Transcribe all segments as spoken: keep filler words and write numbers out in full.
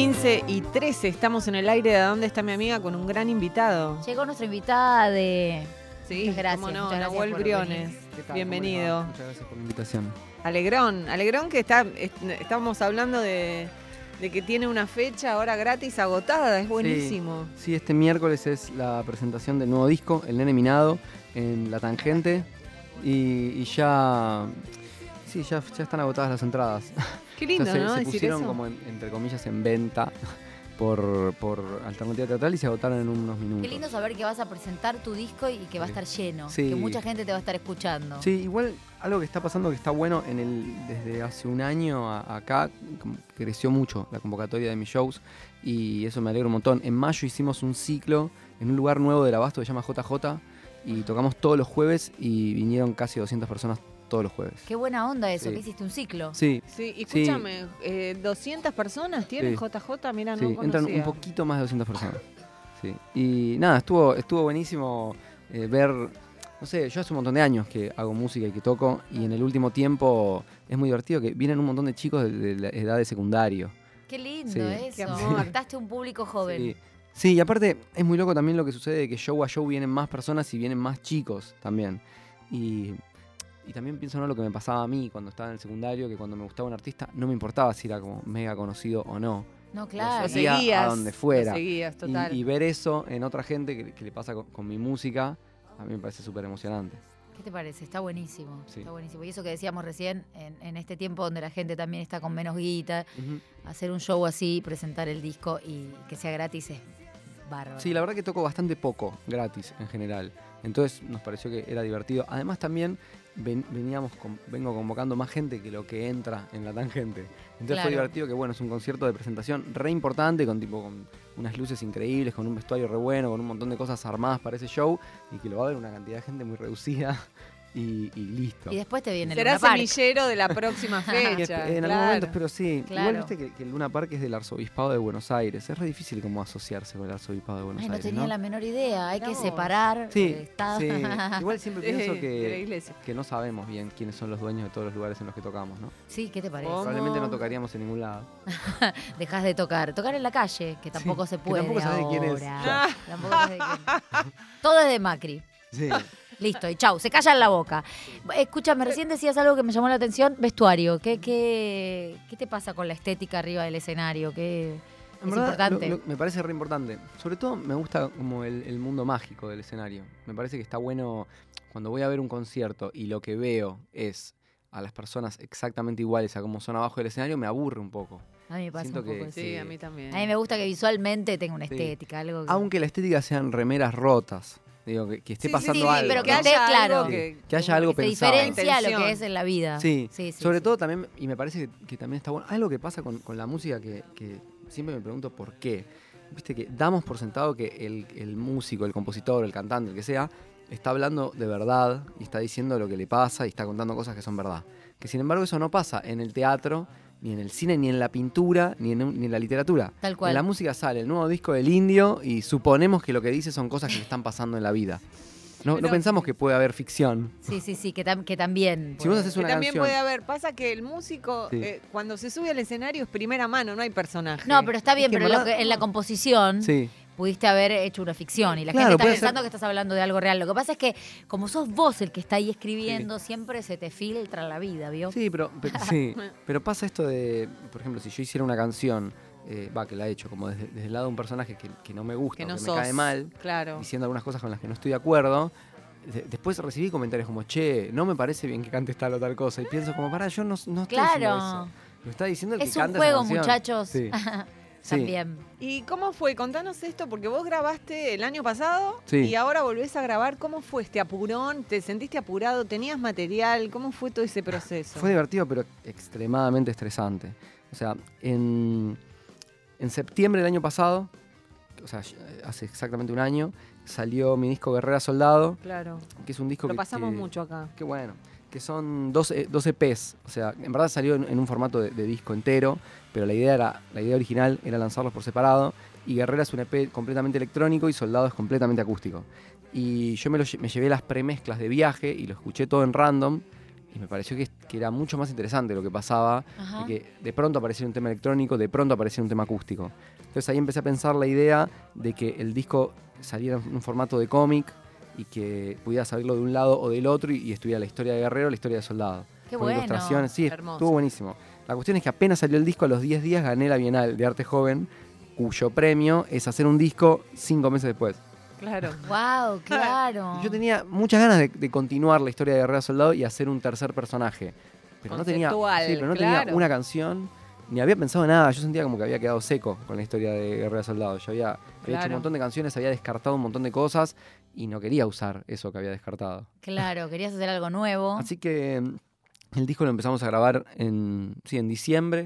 quince y trece, estamos en el aire de ¿Dónde está mi amiga? Con un gran invitado. Llegó nuestra invitada de... Sí, muchas gracias. cómo no, muchas gracias Nahuel por Briones. venir. ¿Qué tal? Bienvenido. Muchas gracias por la invitación. Alegrón, Alegrón que está, est estábamos hablando de, de que tiene una fecha ahora gratis agotada, es buenísimo. Sí, sí, este miércoles es la presentación del nuevo disco, El Nene Minado, en La Tangente. Y, y ya, sí, ya, ya están agotadas las entradas. Qué lindo, O sea, se, ¿no? se Decir pusieron eso. como, en, entre comillas, en venta por, por alternativa teatral y se agotaron en unos minutos. Qué lindo saber que vas a presentar tu disco y que va a estar lleno. Sí. Que mucha gente te va a estar escuchando. Sí, igual algo que está pasando que está bueno, en el, desde hace un año a, acá como creció mucho la convocatoria de mis shows y eso me alegra un montón. En mayo hicimos un ciclo en un lugar nuevo del Abasto que se llama J J y tocamos todos los jueves y vinieron casi doscientas personas todos los jueves. Qué buena onda eso, Sí. que hiciste un ciclo. Sí, Sí, y escúchame, eh, doscientas personas tienen Sí. J J, mira, sí, no entran conocía. un poquito más de doscientas personas. Sí. Y nada, estuvo, estuvo buenísimo eh, ver, no sé, yo hace un montón de años que hago música y que toco y en el último tiempo es muy divertido que vienen un montón de chicos de, de la edad de secundario. Qué lindo Sí. eso. Qué amor. Captaste un público joven. Sí. Sí, y aparte es muy loco también lo que sucede de que show a show vienen más personas y vienen más chicos también. Y, y también pienso, ¿no?, lo que me pasaba a mí cuando estaba en el secundario, que cuando me gustaba un artista no me importaba si era como mega conocido o no. No, Lo claro. Sí. seguía seguías, a donde fuera. lo seguías, total. Y, y ver eso en otra gente que, que le pasa con, con mi música, a mí me parece súper emocionante. ¿Qué te parece? Está buenísimo. Sí. Está buenísimo. Y eso que decíamos recién, en, en este tiempo donde la gente también está con menos guita, hacer un show así, presentar el disco y que sea gratis es bárbaro. Sí, la verdad que toco bastante poco, gratis en general. Entonces nos pareció que era divertido. Además también ven- veníamos con- vengo convocando más gente que lo que entra en La Tangente. Entonces Claro. fue divertido que bueno, es un concierto de presentación re importante, con tipo con unas luces increíbles, con un vestuario re bueno, con un montón de cosas armadas para ese show, y que lo va a ver una cantidad de gente muy reducida y, y listo. Y después te viene el Será Luna Park. semillero de la próxima Y es- fecha. en algún claro. momento, pero sí. Claro. Igual viste que, que el Luna Park es del Arzobispado de Buenos Aires. Es re difícil como asociarse con el Arzobispado de Buenos Ay, no Aires, tenía ¿no? la menor idea. Hay Mirá que vos. separar. Sí, el Estado. sí. Igual siempre De- pienso de la que, iglesia. que no sabemos bien quiénes son los dueños de todos los lugares en los que tocamos, ¿no? Sí, ¿qué te parece? ¿Cómo? Probablemente no tocaríamos en ningún lado. Dejás de tocar. Tocar en la calle, que tampoco se que puede tampoco sabés quién es. ahora. Ya. Tampoco sabés quién es. Todo es de Macri. Sí. Listo, y chau, se callan la boca. Escúchame, recién decías algo que me llamó la atención, vestuario. ¿Qué, qué, qué te pasa con la estética arriba del escenario? ¿Qué En es verdad, importante? lo- lo- me parece re importante. Sobre todo me gusta como el, el mundo mágico del escenario. Me parece que está bueno cuando voy a ver un concierto y lo que veo es a las personas exactamente iguales a como son abajo del escenario, me aburre un poco. A mí me pasa siento un poco que- eso. Sí, Sí. a mí también. A mí me gusta que visualmente tenga una Sí. estética, algo que... Aunque la estética sean remeras rotas. Digo, que, que esté Sí, sí, pasando sí, algo. pero que ¿no? esté haya claro. algo Sí, que haya algo que pensado. diferencia lo Intención. que es en la vida. Sí, sí, sí, sobre sí. todo también, y me parece que, que también está bueno, algo que pasa con, con la música que, que siempre me pregunto por qué. Viste que damos por sentado que el, el músico, el compositor, el cantante, el que sea, está hablando de verdad y está diciendo lo que le pasa y está contando cosas que son verdad. Que sin embargo eso no pasa en el teatro, ni en el cine, ni en la pintura, ni en, un- ni en la literatura. Tal cual. En la música sale el nuevo disco del Indio y suponemos que lo que dice son cosas que le están pasando en la vida. No, no Pero- pensamos que puede haber ficción. Sí, sí, sí, que, tam- que también. Si vos puede- haces Que una también canción. puede haber, pasa que el músico Sí. eh, cuando se sube al escenario es primera mano, no hay personaje. No, pero está bien, Es que en pero lo verdad- que- en la composición Sí. pudiste haber hecho una ficción y la Claro, gente está puede pensando ser- que estás hablando de algo real. Lo que pasa es que como sos vos el que está ahí escribiendo, siempre se te filtra la vida, ¿vio? Sí, pero, pe- sí, pero pasa esto de, por ejemplo, si yo hiciera una canción, eh, va, que la he hecho, como desde, desde el lado de un personaje que, que no me gusta, que o no que sos. me cae mal, Claro. diciendo algunas cosas con las que no estoy de acuerdo, de- después recibí comentarios como, che, no me parece bien que cantes tal o tal cosa, y pienso como, pará, yo no, no estoy diciendo Claro. eso. Lo está diciendo el Es que un canta esa juego, canción. muchachos. Sí. Sí. También. ¿Y cómo fue? Contanos esto, porque vos grabaste el año pasado Sí. y ahora volvés a grabar. ¿Cómo fue este apurón? ¿Te sentiste apurado? ¿Tenías material? ¿Cómo fue todo ese proceso? Fue divertido, pero extremadamente estresante. O sea, en, en septiembre del año pasado, o sea, hace exactamente un año, salió mi disco Guerrera Soldado, Claro. que es un disco Lo que... pasamos que- mucho acá. Qué bueno. Que son dos, eh, dos E Pes. O sea, en verdad salió en, en un formato de, de disco entero, pero la idea, era, la idea original era lanzarlos por separado. Y Guerrera es un E P completamente electrónico y Soldado es completamente acústico. Y yo me, lo lle- me llevé las premezclas de viaje y lo escuché todo en random. y me pareció que, que era mucho más interesante lo que pasaba, Ajá. de que de pronto aparecía un tema electrónico, de pronto aparecía un tema acústico. Entonces ahí empecé a pensar la idea de que el disco saliera en un formato de cómic y que pudiera salirlo de un lado o del otro y, y estuviera la historia de Guerrero, la historia de Soldado. Qué Con bueno. ilustraciones, sí, Hermoso. estuvo buenísimo. La cuestión es que apenas salió el disco, a los diez días gané la Bienal de Arte Joven, cuyo premio es hacer un disco cinco meses después. Claro. Wow, claro. Yo tenía muchas ganas de, de continuar la historia de Guerrero Soldado y hacer un tercer personaje. Pero no tenía, Conceptual, sí, pero no claro. tenía una canción, ni había pensado en nada. Yo sentía como que había quedado seco con la historia de Guerrero Soldado. Yo había, había hecho Claro. un montón de canciones, había descartado un montón de cosas y no quería usar eso que había descartado. Claro, querías hacer algo nuevo. Así que mm, el disco lo empezamos a grabar en, sí, en diciembre.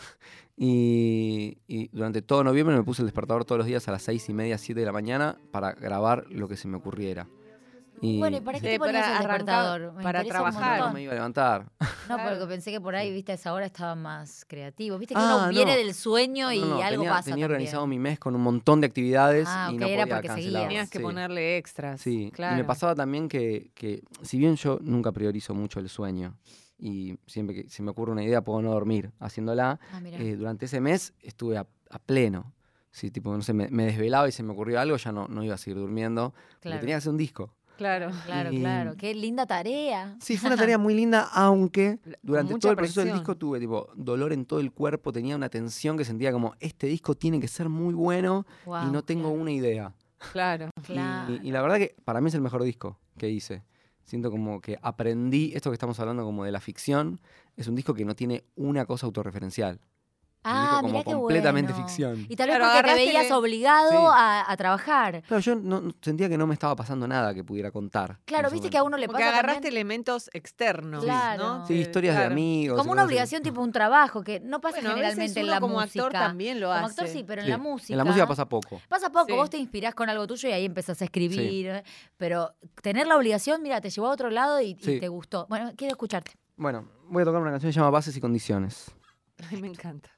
Y, y durante todo noviembre me puse el despertador todos los días a las seis y media, siete de la mañana para grabar lo que se me ocurriera. Y, Bueno, ¿y para qué Sí, te ponías para el arrancar, despertador? Me para interesa un trabajar. no montón. me iba a levantar. No, Claro. porque pensé que por ahí, viste, a esa hora estaba más creativo. Viste que Ah, uno no. viene del sueño y No, no, algo tenía, pasa tenía también. organizado mi mes con un montón de actividades Ah, y ok, no era podía porque cancelar. seguías. Tenías que Sí. ponerle extras. Sí, claro. y me pasaba también que, que si bien yo nunca priorizo mucho el sueño y siempre que se me ocurre una idea puedo no dormir haciéndola, Ah, mirá. eh, durante ese mes estuve a, a pleno. Sí, tipo, no sé, me, me desvelaba y se me ocurrió algo, ya no, no iba a seguir durmiendo. Porque Claro. tenía que hacer un disco. Claro. Claro, Y- claro. Qué linda tarea. Sí, fue una tarea muy linda, aunque durante mucha todo el proceso del presión. disco tuve tipo dolor en todo el cuerpo, tenía una tensión que sentía como, este disco tiene que ser muy bueno y Guau, no tengo claro. una idea. Claro. Y- Claro. Y, la verdad que para mí es el mejor disco que hice. Siento como que aprendí, esto que estamos hablando como de la ficción, es un disco que no tiene una cosa autorreferencial. Es un Ah, disco como mirá qué completamente bueno. ficción. Y tal vez Claro, porque te agarraste veías le- obligado Sí. a, a trabajar. Claro, yo no, no- sentía que no me estaba pasando nada que pudiera contar. Claro, en ese viste que a momento. uno le Porque pasa agarraste también elementos externos, Claro. ¿no? Sí, Que- historias claro. de amigos. como y una cosas así. obligación, tipo un trabajo, que no pasa Bueno, a veces generalmente en uno la como música. actor también lo Como hace. actor sí, pero en Sí, la música. En la música pasa poco. Pasa poco, Sí. vos te inspirás con algo tuyo y ahí empezás a escribir. Pero tener la obligación, mira, te llevó a otro lado y, y Sí. te gustó. Bueno, quiero escucharte. Bueno, voy a tocar una canción que se llama Bases y Condiciones. Ay, me encanta.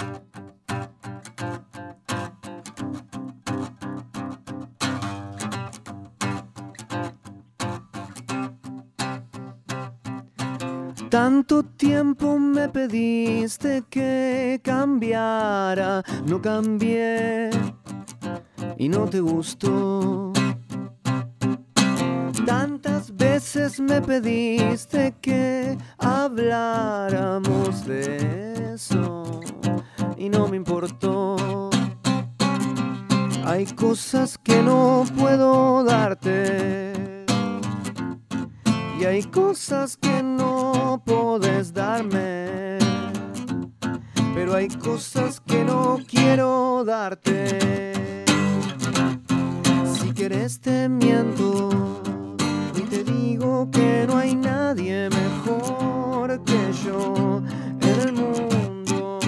Tanto tiempo me pediste que cambiara, no cambié y no te gustó. Tantas veces me pediste que habláramos de eso y no me importó. Hay cosas que no puedo darte y hay cosas que no podés darme, pero hay cosas que no quiero darte. Si quieres te miento y te digo que no hay nadie mejor que yo en el mundo.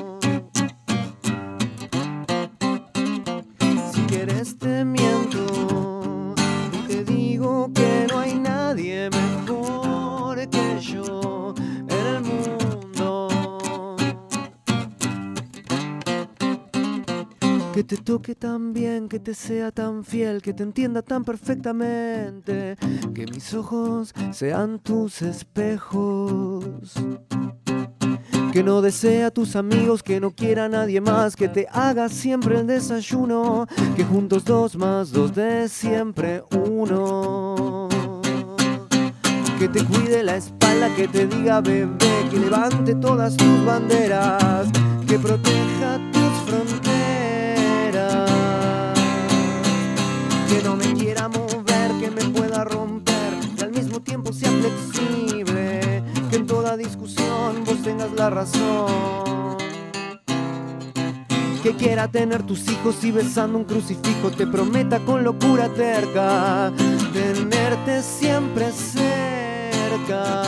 Si quieres te miento y te digo que no hay nadie mejor que yo en el mundo. Que te toque tan bien, que te sea tan fiel, que te entienda tan perfectamente, que mis ojos sean tus espejos. Que no desea a tus amigos, que no quiera a nadie más, que te haga siempre el desayuno, que juntos dos más dos de siempre uno. Que te cuide la espalda, que te diga bebé, que levante todas tus banderas, que proteja tus fronteras, que no me quiera mover, que me pueda romper, y al mismo tiempo sea flexible, que en toda discusión vos tengas la razón. Que quiera tener tus hijos y besando un crucifijo te prometa con locura terca tenerte siempre cerca.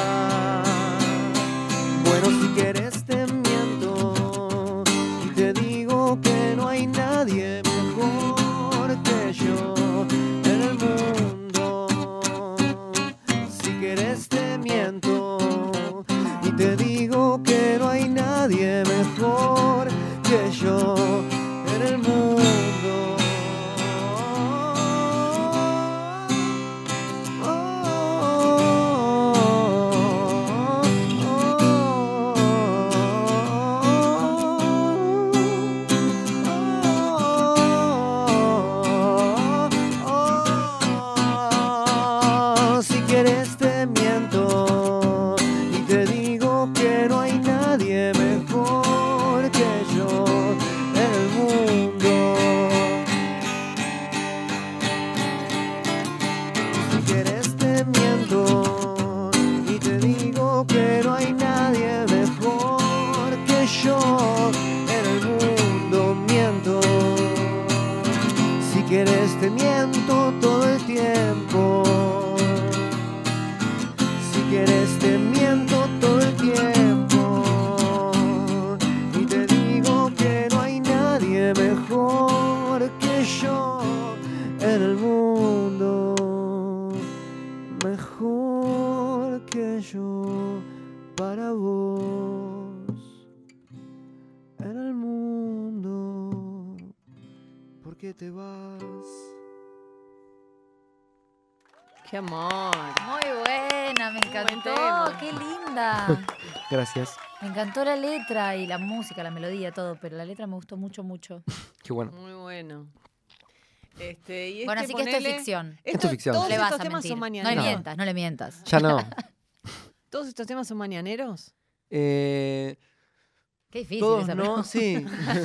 Bueno, si quieres te miento y te digo que no hay nadie mejor que yo en el mundo. Si quieres te miento y te digo que no hay nadie mejor que yo en el mundo. Oh, oh, oh, quieres te miento y te digo que no hay nadie mejor que yo en el mundo. Miento, si quieres te miento todo el tiempo. Si quieres te miento todo el tiempo y te digo que no hay nadie mejor que yo en el mundo, mejor que yo para vos en el mundo. ¿Por qué te vas? ¡Qué amor! Muy buena, me buen encantó. tema. ¡Qué linda! Gracias. Me encantó la letra y la música, la melodía, todo, pero la letra me gustó mucho, mucho. Qué bueno. Muy bueno. Este, y Bueno, este, así que esto es ponele- ficción. Esto es ficción. Todos No le estos vas a temas mentir. son No le mañaneros. mientas, no le mientas. Ya no. ¿Todos estos temas son mañaneros? Eh, Qué difícil todos esa no, pregunta. sí.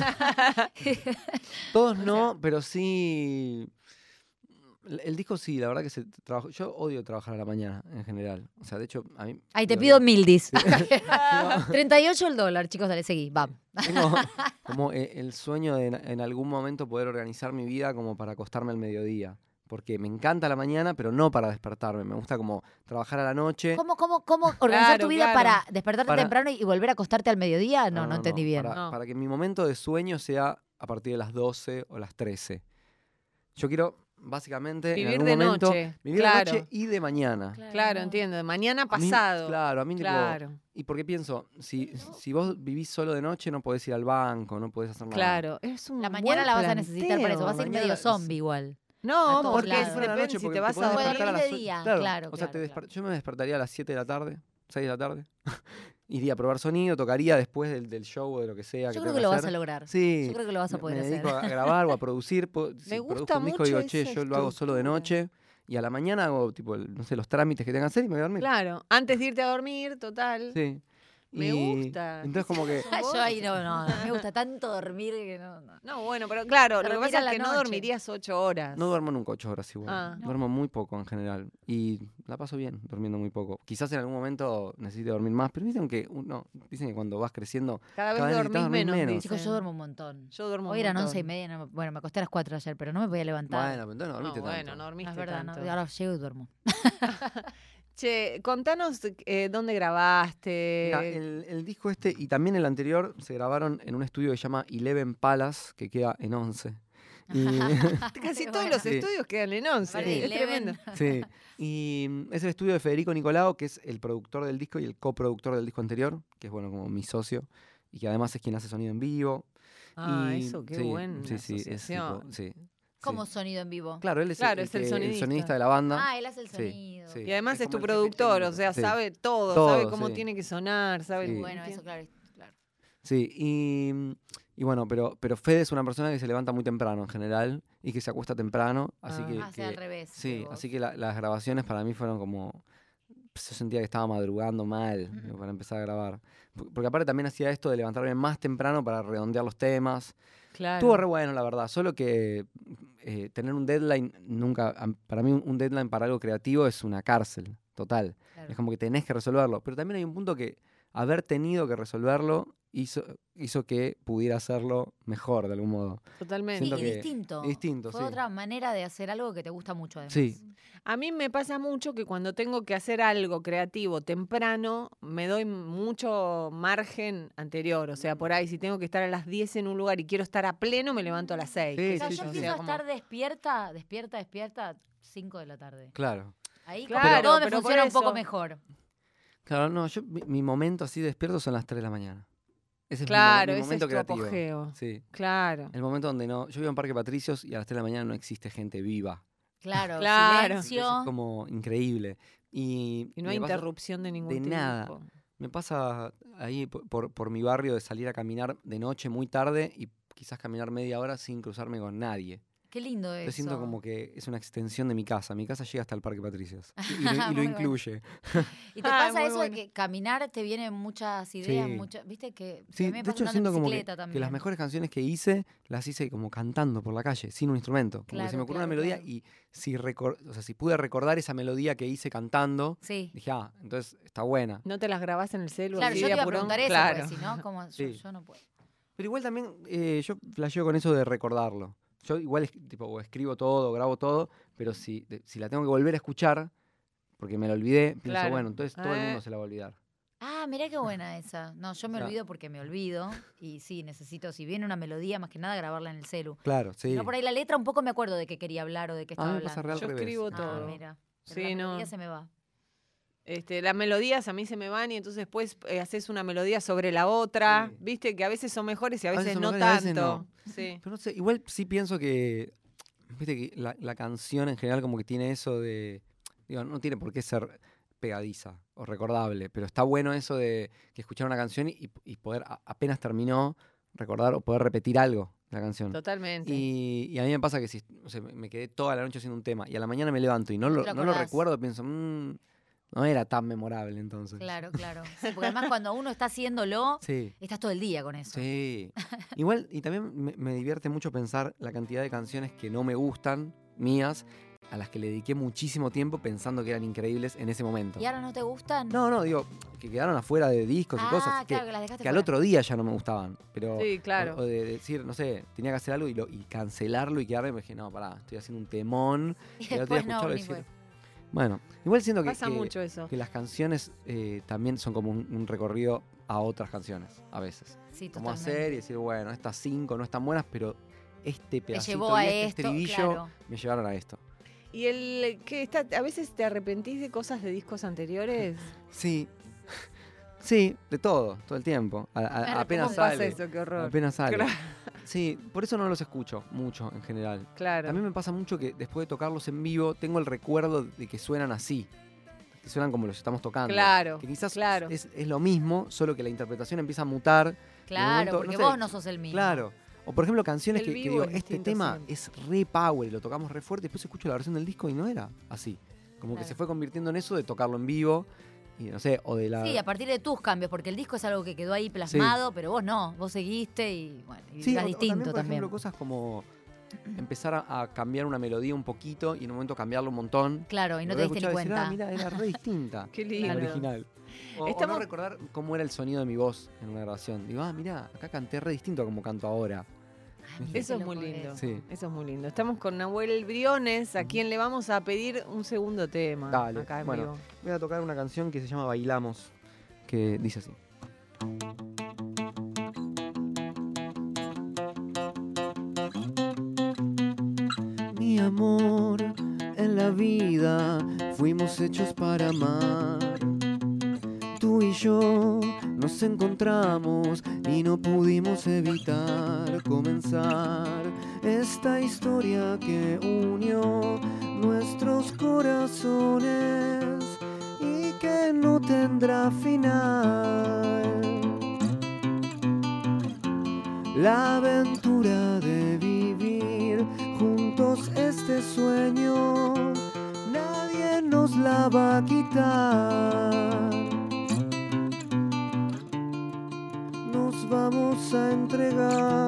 Todos no, pero sí. El, el disco sí, la verdad que se trabajó. Yo odio trabajar a la mañana en general. O sea, de hecho, a mí. Ahí te digo, pido mildis. Tengo- treinta y ocho el dólar, chicos, dale, seguí, va. Tengo como eh, el sueño de en, en algún momento poder organizar mi vida como para acostarme al mediodía. Porque me encanta la mañana, pero no para despertarme. Me gusta como trabajar a la noche. ¿Cómo, cómo, cómo organizar Claro, tu vida claro. para despertarte Para- temprano y volver a acostarte al mediodía? No, no, entendí bien. Para, No. para que mi momento de sueño sea a partir de las doce o las trece. Yo quiero, básicamente, en Vivir algún de momento, noche, vivir claro. de noche y de mañana. Claro, entiendo. De mañana A mí- pasado. claro, a mí tipo, Claro, y porque pienso, si, si vos vivís solo de noche, no podés ir al banco, no podés hacer nada. claro. Es un La mañana buen la vas a necesitar para eso. planteo. Vas a ir Mañana medio es- zombie igual. No, a todos porque lados. Si fuera la depende noche, si porque te vas podés a Puedo despertar dormir a de las día, ocho. claro, O sea, te claro, desper- yo me despertaría a las siete de la tarde, seis de la tarde. Iría a probar sonido, tocaría después del, del show o de lo que sea. Yo que creo tenga que lo vas hacer. a lograr. Sí. Yo creo que lo vas a Me- poder me hacer. dedico a grabar o a producir. po- si gusta produzco un disco, mucho digo, che, esa yo lo hago solo de estructura. noche. Y a la mañana hago, tipo, el- no sé, los trámites que tenga que hacer y me voy a dormir. Claro, antes de irte a dormir, total. Sí. Me Y gusta. Entonces como que... Yo ahí no, no, no me gusta tanto dormir que no. no. No, bueno, pero claro, lo que Dormir pasa a es la que no noche. dormirías ocho horas. No duermo nunca ocho horas igual. Ah. Duermo muy poco en general. Y la paso bien durmiendo muy poco. Quizás en algún momento necesite dormir más, pero dicen que uno, dicen que cuando vas creciendo, Cada vez cada vez dormís necesitas dormir menos, menos. dicen. Chicos, yo duermo un montón. Yo duermo Hoy un eran montón. once y media. no me- bueno, me acosté a las cuatro ayer, pero no me podía levantar. Bueno, pero entonces no No, dormiste bueno, tanto. no No, dormiste es verdad, no, tanto. ahora llego y duermo. Che, contanos eh, dónde grabaste. Mira, el, el disco este y también el anterior se grabaron en un estudio que se llama Eleven Palace, que queda en Once. Y, Casi Qué todos bueno. los Sí. estudios quedan en once. Aparte, Es Eleven. tremendo. sí, y mm, es el estudio de Federico Nicolao, que es el productor del disco y el coproductor del disco anterior, que es bueno como mi socio, y que además es quien hace sonido en vivo. Ah, Y- eso, qué sí, buena sí, sí, es tipo- asociación. sí, ¿Cómo sí. sonido en vivo? Claro, él es, Claro, el, es el que- sonidista. de la banda. Ah, él hace el Sí, sonido. sí. Y además Es es, tu como el jefe productor, o técnico. sea, Sí. sabe todo, Todo, sabe cómo sí. tiene que sonar, sabe... Sí. Bueno, eso, claro. claro. Sí, y, y bueno, pero, pero Fede es una persona que se levanta muy temprano en general y que se acuesta temprano, así Ah. que... Hace que- al revés. Sí, que vos. así que la- las grabaciones para mí fueron como... Yo sentía que estaba madrugando mal Ujú. digo, para empezar a grabar. Por- Porque aparte también hacía esto de levantarme más temprano para redondear los temas. Claro. Estuvo re bueno, la verdad. Solo que eh, tener un deadline nunca... am- Para mí un deadline para algo creativo es una cárcel, total. Claro. Es como que tenés que resolverlo. Pero también hay un punto que haber tenido que resolverlo hizo, hizo que pudiera hacerlo mejor de algún modo. Totalmente. Sí, siento y que- distinto. distinto, Fue sí. otra manera de hacer algo que te gusta mucho, además. Sí. A mí me pasa mucho que cuando tengo que hacer algo creativo temprano, me doy mucho margen anterior. O sea, por ahí, si tengo que estar a las diez en un lugar y quiero estar a pleno, me levanto a las seis. Sí, qué O sea, sé sí, yo yo, o sí, empiezo sea, a como- estar despierta, despierta, despierta, cinco de la tarde. Claro. Ahí Claro, como que todo me pero por funciona un poco eso- mejor. Claro, no, yo mi, mi momento así despierto son las tres de la mañana. Ese es mi mo- Claro, mi, ese momento es tu creativo. apogeo. Sí. Claro. El momento donde no. Yo vivo en Parque Patricios y a las tres de la mañana no existe gente viva. Claro, Claro. Entonces silencio. es como increíble. Y, Y no me hay pasa- interrupción de ningún de tipo. nada. Me pasa ahí por, por, por mi barrio de salir a caminar de noche muy tarde y quizás caminar media hora sin cruzarme con nadie. Qué lindo eso. Yo siento como que es una extensión de mi casa. Mi casa llega hasta el Parque Patricios. Y, y lo, y lo Muy bueno. incluye. ¿Y te Ah, pasa muy eso bueno. de que caminar te vienen muchas ideas? Sí. Muchas, ¿viste? Que Sí, a mí me de pasa hecho andando siento en como que, bicicleta que también. las mejores canciones que hice, las hice como cantando por la calle, sin un instrumento. Como que Claro, se me ocurrió claro, una melodía claro. y si, recor- o sea, si pude recordar esa melodía que hice cantando, Sí. dije, ah, entonces está buena. ¿No te las grabás en el celu? Claro, así yo de te iba a apurón? preguntar eso, Claro. porque si no, como yo, Sí. yo no puedo. Pero igual también eh, yo flasheo con eso de recordarlo. Yo igual es- tipo, o escribo todo, grabo todo, pero si, de- si la tengo que volver a escuchar, porque me la olvidé, pienso, Claro. bueno, entonces todo el Eh. mundo se la va a olvidar. Ah, mirá qué buena esa. No, yo me O sea- olvido porque me olvido. Y sí, necesito, si viene una melodía, más que nada grabarla en el celu. Claro, sí. No, por ahí la letra un poco me acuerdo de qué quería hablar o de qué A mí estaba me pasa hablando. re al Yo revés. escribo Ah, todo. mira. Pero Sí, la no. melodía se me va. Este, las melodías a mí se me van y entonces después eh, haces una melodía sobre la otra. Sí. Viste que a veces son mejores y a A veces, veces son no mejores y a veces tanto. no. Sí. Pero no sé, igual sí pienso que, viste que la, la canción en general como que tiene eso de, digo, no tiene por qué ser pegadiza o recordable, pero está bueno eso de que escuchar una canción y, y poder a- apenas terminó recordar o poder repetir algo de la canción. Totalmente. Y, y a mí me pasa que si o sea, me me quedé toda la noche haciendo un tema y a la mañana me levanto y no, No lo, te lo no lo acordás. recuerdo, pienso, "Mm, no era tan memorable entonces". Claro, claro. Sí, porque además cuando uno está haciéndolo, Sí. estás todo el día con eso. Sí. Igual, y también me, me divierte mucho pensar la cantidad de canciones que no me gustan, mías, a las que le dediqué muchísimo tiempo pensando que eran increíbles en ese momento. ¿Y ahora no te gustan? No, no, digo, que quedaron afuera de discos y ah, cosas que, claro, que las dejaste que al fuera. otro día ya no me gustaban. Pero, Sí, claro. O, o de decir, no sé, tenía que hacer algo y, lo, y cancelarlo y quedarme, me dije, no, pará, estoy haciendo un temón. Y Y al otro día después no, escucharlo y ni decir, fue. bueno, igual siento que, Pasa que- mucho eso. que las canciones eh, también son como un, un recorrido a otras canciones, a veces. Sí, Como totalmente. hacer y decir, bueno, estas cinco no están buenas, pero este Te pedacito llevó a y este esto, estribillo claro. me llevaron a esto. ¿Y el que está, a veces te arrepentís de cosas de discos anteriores? Sí, sí, de todo, todo el tiempo. A- a- Claro, apenas ¿Cómo pasa sale. eso? Qué horror. Apenas sale. Claro. Sí, por eso no los escucho mucho en general. Claro. A mí me pasa mucho que después de tocarlos en vivo tengo el recuerdo de que suenan así, que suenan como los estamos tocando. Claro, Que quizás claro. es, es lo mismo, solo que la interpretación empieza a mutar. Claro, momento, porque no sé, vos no sos el mismo. Claro. O por ejemplo canciones El que, que vivo digo, es este distinto tema siempre. es re power y lo tocamos re fuerte, después escucho la versión del disco y no era así. Como que Claro. se fue convirtiendo en eso de tocarlo en vivo y no sé, o de la... Sí, a partir de tus cambios, porque el disco es algo que quedó ahí plasmado, pero vos no, vos seguiste y bueno, y Sí, ibas o- o distinto también, por también. ejemplo, cosas como empezar a, a cambiar una melodía un poquito y en un momento cambiarlo un montón. Claro, y no Lo te voy a diste ni escuchar y decir, cuenta. "Ah, mirá, era re distinta. Qué la lindo. original. O, o Estamos- no recordar cómo era el sonido de mi voz en una grabación. Digo, ah, mirá, acá canté re distinto a como canto ahora. Ay, mirá Eso qué es muy loco lindo. eso. Sí. Eso es muy lindo. Estamos con Nahuel Briones, a quien le vamos a pedir un segundo tema. Dale, Acá en bueno. vivo. Voy a tocar una canción que se llama Bailamos, que dice así. Mi amor, en la vida fuimos hechos para amar. Tú y yo nos encontramos y no pudimos evitar comenzar esta historia que unió nuestros corazones y que no tendrá final. La aventura de vivir juntos este sueño, nadie nos la va a quitar. Nos vamos a entregar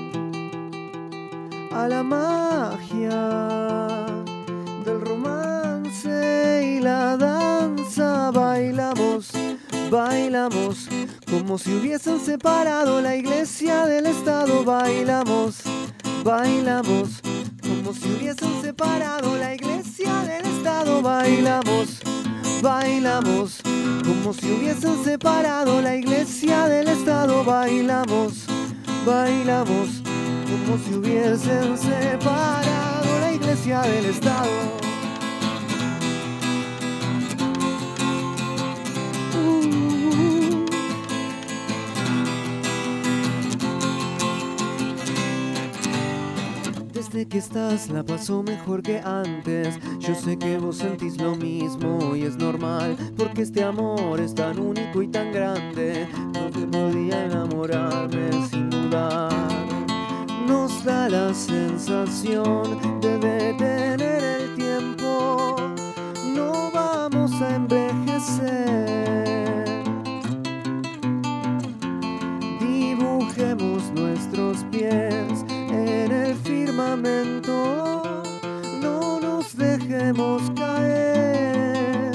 a la magia del romance y la danza. Bailamos, bailamos como si hubiesen separado la iglesia del Estado. Bailamos, bailamos como si hubiesen separado la iglesia del Estado. Bailamos, bailamos como si hubiesen separado la iglesia del Estado. Bailamos, bailamos como si hubiesen separado la iglesia del Estado. Uh. Desde que estás la paso mejor que antes. Yo sé que vos sentís lo mismo y es normal, porque este amor es tan único y tan grande. No te podía enamorarme sin dudar. Nos nos da la sensación de detener el tiempo. No vamos a envejecer. Dibujemos nuestros pies en el firmamento. No nos dejemos caer.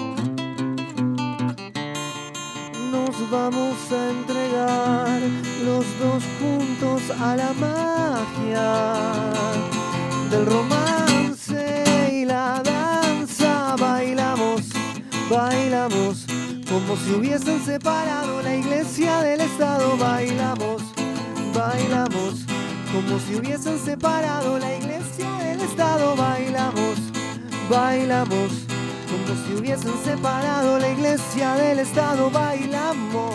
Nos vamos a entregar los dos juntos a la magia del romance y la danza. Bailamos, bailamos como si hubiesen separado la iglesia del Estado. Bailamos, bailamos como si hubiesen separado la iglesia del Estado. Bailamos, bailamos como si hubiesen separado la iglesia del Estado. Bailamos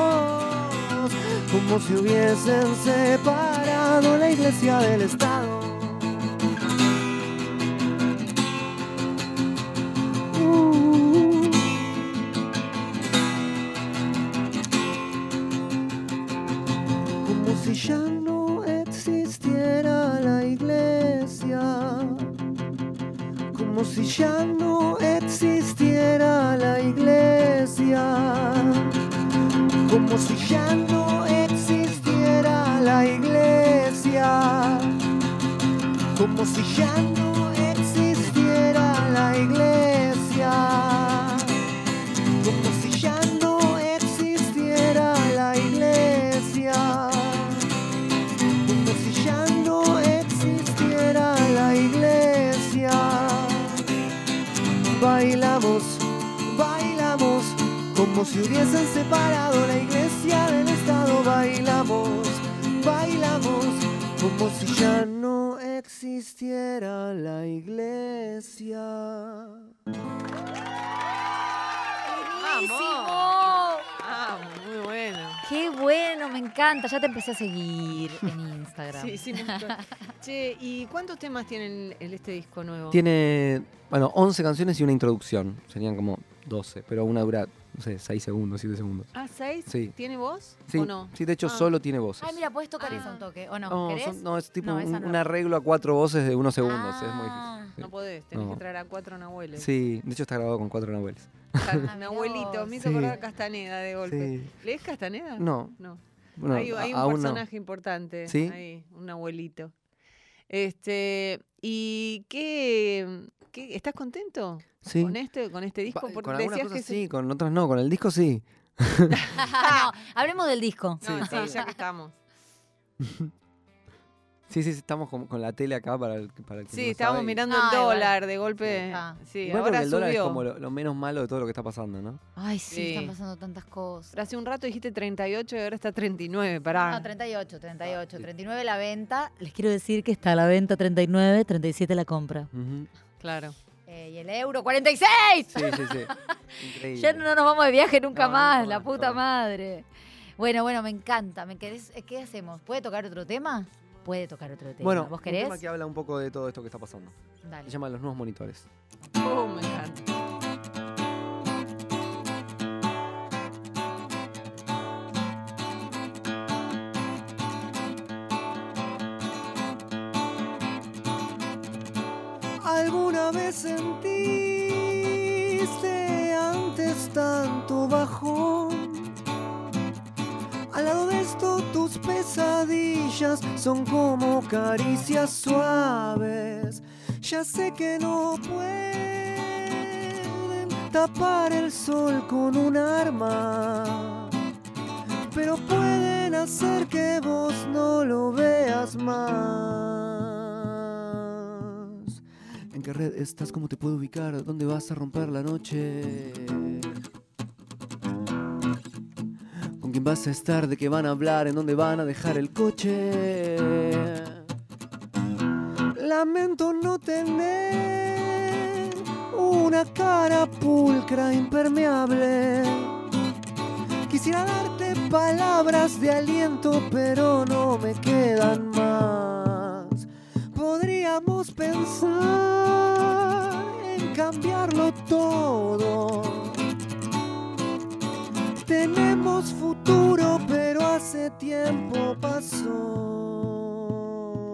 como si hubiesen separado la iglesia del Estado. Uh. Como si ya no existiera la iglesia. Como si ya no existiera la iglesia. Como si ya no existiera la iglesia. Como si ya no existiera la iglesia. Como si ya no existiera la iglesia. Como si ya no existiera la iglesia. Bailamos, bailamos como si hubiesen separado la iglesia del Estado. Bailamos, bailamos como si ya no existiera la iglesia. ¡Buenísimo! Ah, muy bueno. ¡Qué bueno! Me encanta. Ya te empecé a seguir en Instagram. Sí, sí, me gustó. Che, ¿y cuántos temas tiene el, este disco nuevo? Tiene, bueno, once canciones y una introducción. Serían como doce, pero una dura, no sé, seis segundos, siete segundos. Ah, ¿seis? Sí. ¿Tiene voz Sí, o no? sí, de hecho Ah. solo tiene voces. Ay, mira, puedes tocar Ah. eso un toque. ¿O no? no, ¿Querés? son- no, es tipo No, un, esa no. un arreglo a cuatro voces de unos segundos. Es muy Ah. difícil. Sí. No podés, tenés No. que traer a cuatro nahueles. Sí, de hecho está grabado con cuatro nahueles. Ca- mirá Nahuelito, me hizo Sí. acordar a Castaneda de golpe. Sí. ¿Lees Castaneda? No, No. bueno, hay hay un a- aún no. personaje importante ¿Sí? ahí, un abuelito. Este, ¿y qué, qué estás contento Sí. con este con este disco? Pa- Porque con algunas decías cosas que sí, con otras no. Con el disco sí. no, hablemos del disco. se- No, sí, ya que estamos. Sí, sí, sí, estamos con, con la tele acá para el, para el que Sí, no estábamos sabe. mirando Ah, el igual. dólar de golpe. Ah. Sí, Igual porque ahora el dólar subió. es como lo, lo menos malo de todo lo que está pasando, ¿no? Ay, sí, Sí. están pasando tantas cosas. Pero hace un rato dijiste treinta y ocho y ahora está treinta y nueve, pará. No, treinta y ocho, treinta y ocho. Sí. treinta y nueve la venta. Les quiero decir que está a la venta treinta y nueve, treinta y siete la compra. Ujú. Claro. Eh, y el euro, cuarenta y seis. Sí, sí, sí. Increíble. Ya no nos vamos de viaje nunca No, más, nunca la más, puta no. madre. Bueno, bueno, me encanta. ¿Me querés, eh, ¿Qué hacemos? ¿Puede tocar otro tema? Puede tocar otro tema. Bueno, ¿Vos un querés? tema que habla un poco de todo esto que está pasando. Dale. Se llama Los Nuevos Monitores. Oh, me encanta. ¿Alguna vez sentiste antes tanto bajón? Al lado de esto tus pesadillas son como caricias suaves. Ya sé que no pueden tapar el sol con un arma, pero pueden hacer que vos no lo veas más. ¿En qué red estás? ¿Cómo te puedo ubicar? ¿Dónde vas a romper la noche? ¿Con quién vas a estar? ¿De qué van a hablar? ¿En dónde van a dejar el coche? Lamento no tener una cara pulcra, impermeable. Quisiera darte palabras de aliento, pero no me quedan más. Podríamos pensar en cambiarlo todo. Tenemos futuro, pero hace tiempo pasó.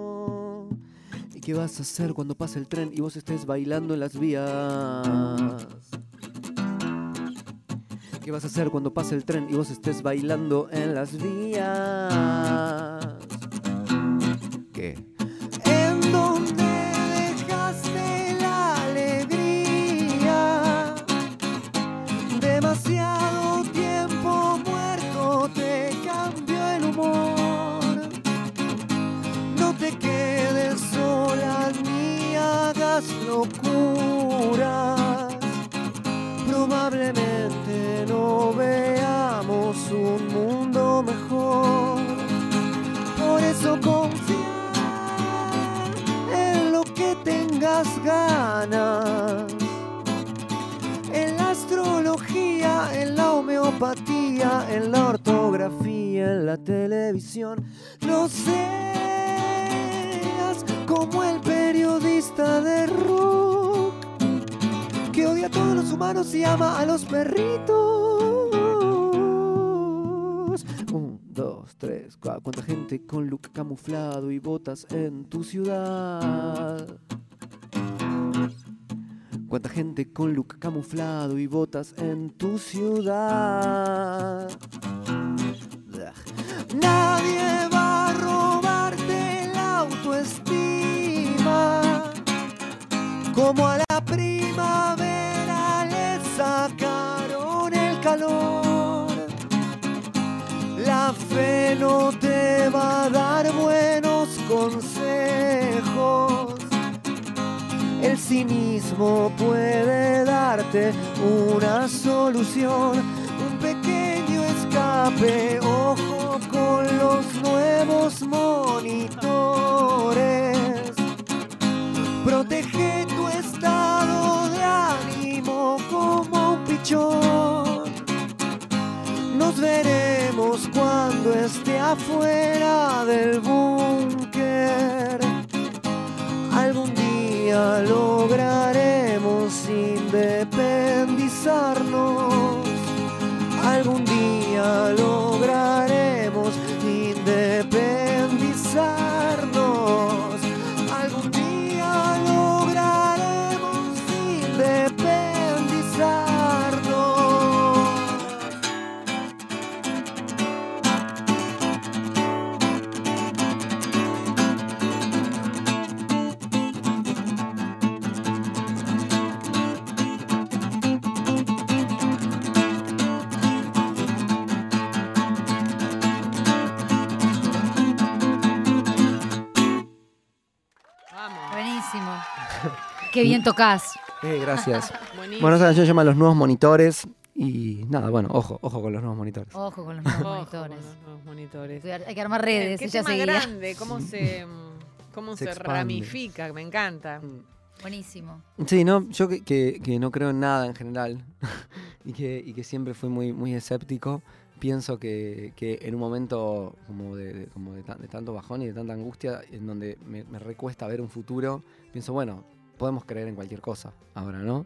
¿Qué vas a hacer cuando pase el tren y vos estés bailando en las vías? ¿Qué vas a hacer cuando pase el tren y vos estés bailando en las vías? ¿Qué? ¿En dónde dejaste la alegría? Demasiado tiempo muerto te cambió el humor. No te quedes sola ni hagas locuras. Probablemente no veamos un mundo mejor. Por eso confía en lo que tengas ganas. En la astrología, en la homeopatía, en la ortografía, en la televisión. No seas como el periodista de rock que odia a todos los humanos y ama a los perritos. Un, dos, tres, cuatro. ¿Cuánta gente con look camuflado y botas en tu ciudad? ¿Cuánta gente con look camuflado y botas en tu ciudad? Nadie va a robarte la autoestima. Como a la primavera le sacaron el calor. La fe no te va a dar buenos consejos. El cinismo puede darte una solución, un pequeño escape. Ojo con los nuevos monitores. Protege tu estado de ánimo como un pichón. Nos veremos cuando esté afuera del búnker. Algún día lograremos independizarnos. Algún día lograremos independizarnos. Algún día lograremos independizarnos. Buenísimo. Qué bien tocás. Eh, gracias. Buenísimo. Bueno, esa canción se llama Los Nuevos Monitores. Y nada, bueno, ojo, ojo con los nuevos monitores. Ojo con los nuevos Ojo, monitores. con los nuevos monitores. Hay que armar redes. Qué Ella tema seguía. grande, cómo se, cómo Se se, expande. ramifica, me encanta. Buenísimo. Sí, no, yo que, que, que no creo en nada en general y, que, y que siempre fui muy, muy escéptico, pienso que, que en un momento como, de, de- como de, tan- de tanto bajón y de tanta angustia, en donde me, me recuesta ver un futuro, pienso, bueno, podemos creer en cualquier cosa ahora, ¿no?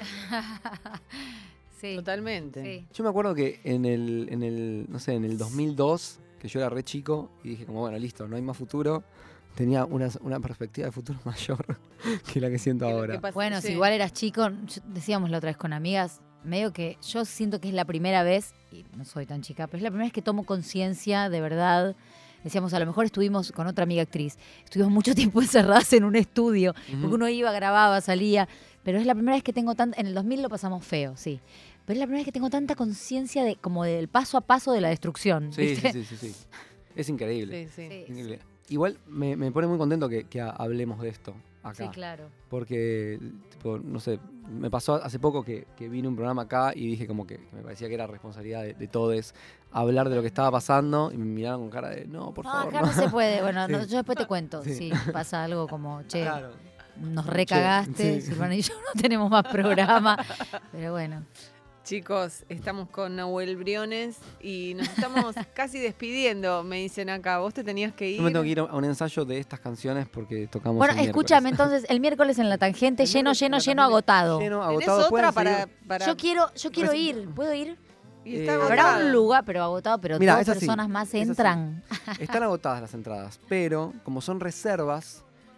Sí. Totalmente. Sí. Yo me acuerdo que en el, en el, no sé, en el dos mil dos, que yo era re chico, y dije como, bueno, listo, no hay más futuro, tenía una, una perspectiva de futuro mayor que la que siento ¿Qué- ahora. qué pasa? Bueno, Sí. si igual eras chico, yo- decíamos la otra vez con amigas, medio que yo siento que es la primera vez, y no soy tan chica, pero es la primera vez que tomo conciencia de verdad. Decíamos, a lo mejor estuvimos con otra amiga actriz, estuvimos mucho tiempo encerradas en un estudio, Ujú. porque uno iba, grababa, salía, pero es la primera vez que tengo tanta, en el dos mil lo pasamos feo, sí, pero es la primera vez que tengo tanta conciencia de como del paso a paso de la destrucción. Sí, ¿viste? sí, sí, sí, sí. Es increíble. Sí, sí. Sí, Increíble. Igual me, me pone muy contento que, que hablemos de esto acá. sí, claro. Porque, tipo, no sé, me pasó hace poco que, que vine a un programa acá y dije como que, que me parecía que era responsabilidad de, de todos hablar de lo que estaba pasando y me miraron con cara de, no, por No, favor. acá no se puede. Bueno, Sí. no, yo después te cuento. Sí. Si pasa algo como, che, Claro. nos recagaste, sí. Silvana y yo no tenemos más programa. Pero bueno. Chicos, estamos con Nahuel Briones y nos estamos casi despidiendo, me dicen acá. Vos te tenías que ir. Yo me tengo que ir a un ensayo de estas canciones porque tocamos Bueno, el escúchame, miércoles. entonces, el miércoles en la tangente, El lleno, miércoles lleno, en la lleno, tangente, agotado. Lleno, ¿Tenés agotado. otra Pueden para, seguir. para- Yo quiero, yo quiero Pues- ir. ¿Puedo ir? Y está Eh, agotado. Habrá un lugar, pero agotado, pero Mirá, dos es así, personas más es así. entran. Están agotadas las entradas, pero como son reservas,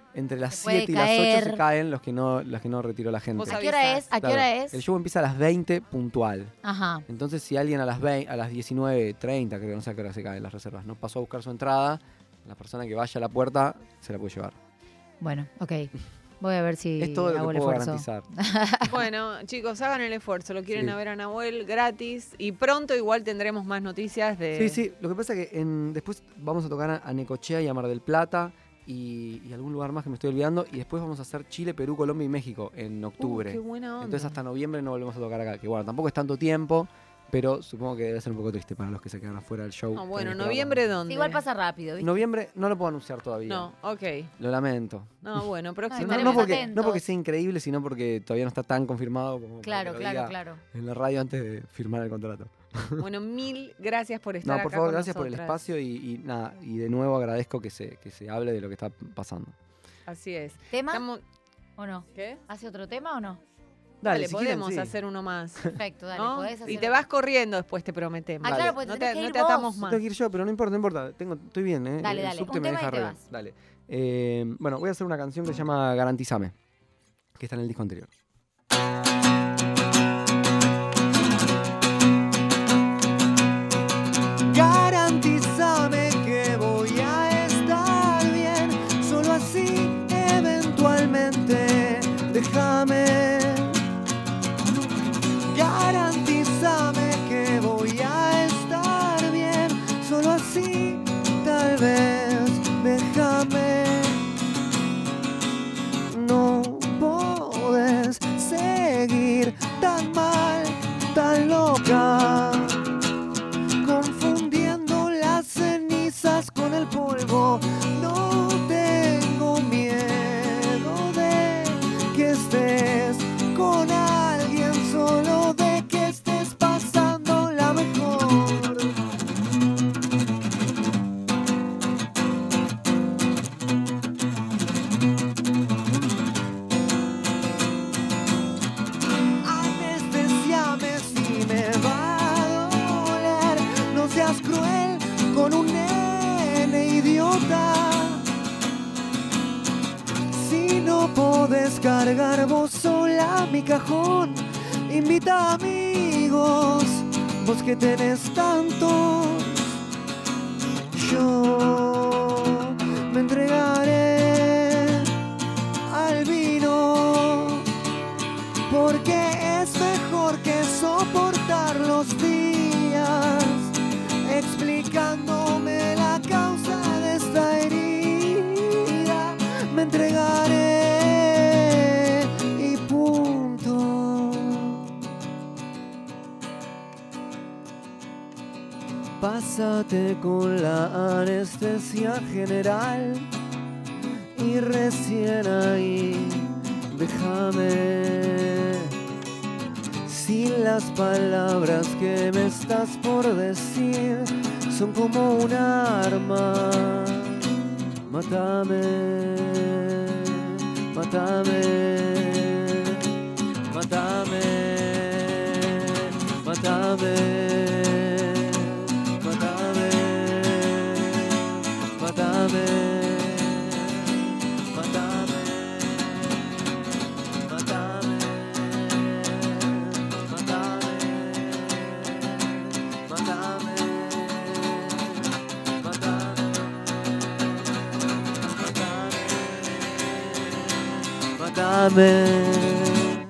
Entre las Se puede siete y las ocho caer. se caen los que no, los que no retiró la gente. Vos ¿A qué hora avisás. es? ¿A qué Claro, hora es? El show empieza a las veinte puntual. Ajá. Entonces, si alguien a las, veinte, a las diecinueve treinta, creo que no sé a qué hora se caen las reservas, no pasó a buscar su entrada, la persona que vaya a la puerta se la puede llevar. Bueno, ok. Voy a ver si Es todo lo hago que el puedo esfuerzo. garantizar. Bueno, chicos, hagan el esfuerzo. Lo quieren Sí. a ver a Nahuel gratis. Y pronto igual tendremos más noticias de... Sí, sí. Lo que pasa es que en, después vamos a tocar a, a Necochea y a Mar del Plata y, y algún lugar más que me estoy olvidando. Y después vamos a hacer Chile, Perú, Colombia y México en Uh, octubre. qué buena onda. Entonces hasta noviembre no volvemos a tocar acá. Que bueno, tampoco es tanto tiempo, pero supongo que debe ser un poco triste para los que se quedan afuera del show. Ah, bueno, Tienen que ¿noviembre verlo. dónde? Igual pasa rápido, ¿viste? Noviembre no lo puedo anunciar todavía. No, ok. Lo lamento. No, bueno, No, próximo. no, estaremos porque, atentos. no porque sea increíble, sino porque todavía no está tan confirmado como para Claro, que lo claro, diga claro. en la radio antes de firmar el contrato. Bueno, mil gracias por estar No, acá por favor, con gracias por el nosotras. espacio y, y nada, y de nuevo agradezco que se, que se hable de lo que está pasando. Así es. ¿Tema Estamos- o no? ¿Qué? ¿Hace otro tema o no? Dale, si quieren, podemos sí. hacer uno más. Perfecto, dale, ¿no? podés hacer. Y te vas corriendo después, te prometemos. Ah, Dale. claro, porque no tenés te, que no ir te atamos vos. más. Tengo que ir yo, pero no importa, no importa. Tengo, estoy bien, ¿eh? Dale, El dale. subte Un me tema y deja te re vas. bien. Dale. Eh, bueno, voy a hacer una canción que se llama Garantízame, que está en el disco anterior. Garantízame que voy a estar bien, solo así eventualmente déjame. Garantízame que voy a estar bien, solo así tal vez déjame. No podés seguir tan mal, tan loca, confundiendo las cenizas con el polvo. No tengo miedo de que estés con alguien, solo de que estés pasando la mejor. Anestesiame si me va a doler, no seas cruel con un nene idiota. Si no podés cargar vos sola mi cajón, invita amigos, vos que tenés tantos. Yo me entregaré al vino, porque es mejor que soportar los días, explicándome la causa de esta herida. Me entregaré y punto. Pásate con la anestesia general y recién ahí déjame. Si las palabras que me estás por decir son como un arma, mátame, mátame, mátame, mátame, mátame, mátame. Mátame.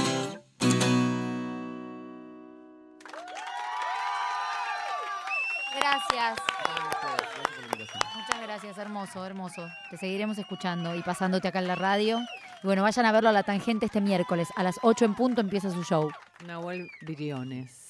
Gracias. Muchas gracias, hermoso, hermoso. Te seguiremos escuchando y pasándote acá en la radio. Y bueno, vayan a verlo a La Tangente este miércoles. A las ocho en punto empieza su show. Nahuel Briones.